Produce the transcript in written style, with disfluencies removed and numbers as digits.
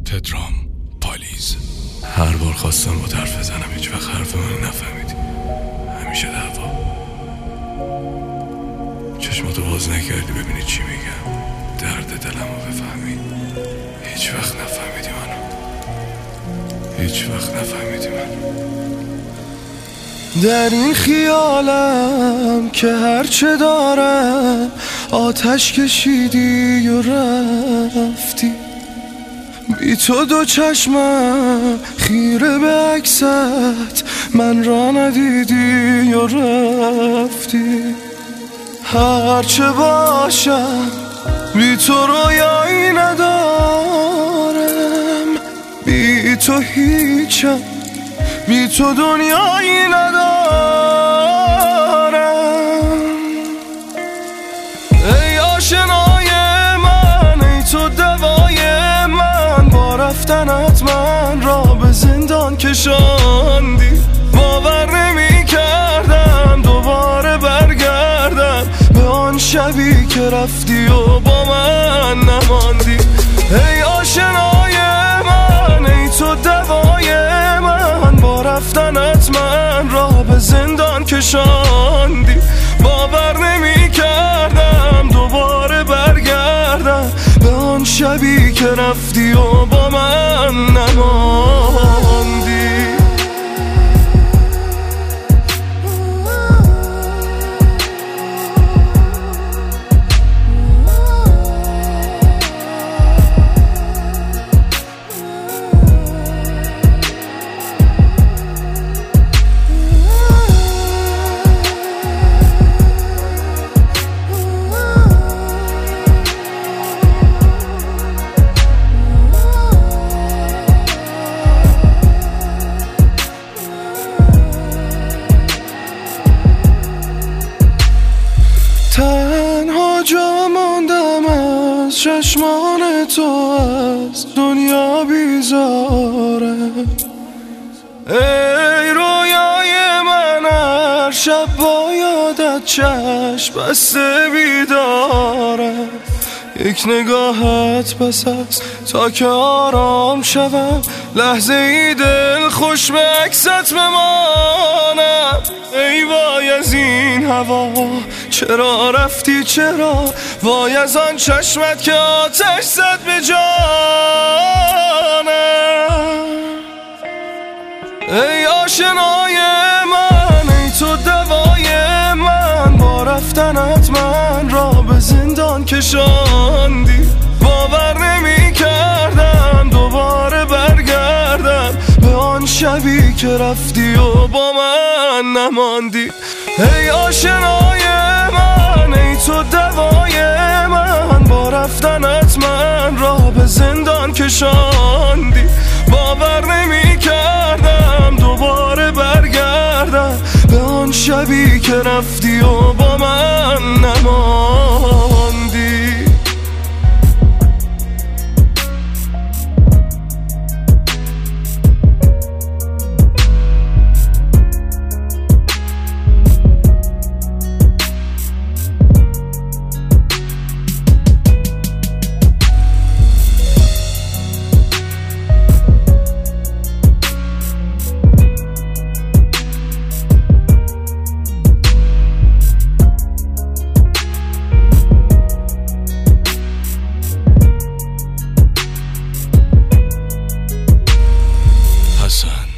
تدرام پالیز. هر بار خواستم با حرف بزنم هیچ وقت حرف منو نفهمیدی. همیشه دعوا. چشماتو باز نکردی ببینی چی میگم، درد دلمو بفهمی. هیچ وقت نفهمیدی منو، هیچ وقت نفهمیدی منو. در این خیالم که هرچه دارم آتش کشیدی و رفتی، بی تو دو چشمم خیره به عکست من را ندیدی و رفتی. هرچه باشم بی تو رویایی ندارم، بی تو هیچم، بی تو دنیایی ندارم. ای آشنای من، ای تو دوای من، با رفتنت من را به زندان کشاندی. باور نمی کردم دوباره برگردم به آن شبی که رفتی و با من نماندی. ای آشنای من، ای تو دوای من، با رفتنت من را به زندان کشاندی. باور نمی کردم دوباره برگردم به آن شبی که رفتی و با من نماندی. تنها جا ماندم از چشمان تو، از دنیا بیزارم. ای رویای من، هر شب با یادت چشم بسته بیدارم. یک نگاهت بس است تا که آرام شوم، لحظه ای دل خوش به عکست بمانم. ای وای از این هوا، چرا رفتی چرا؟ وای از آن چشمت که آتش زد به جانم. ای آشنای من، ای تو دوای من، با رفتنت من را به زندان کشاندی. باور نمی کردم دوباره برگردم به آن شبی که رفتی و با من نماندی. ای آشنای من، ای تو دوای من، با رفتنت من را به زندان کشاندی. باور نمی کردم دوباره برگردم به آن شبی که رفتی و با من نماندی. حسن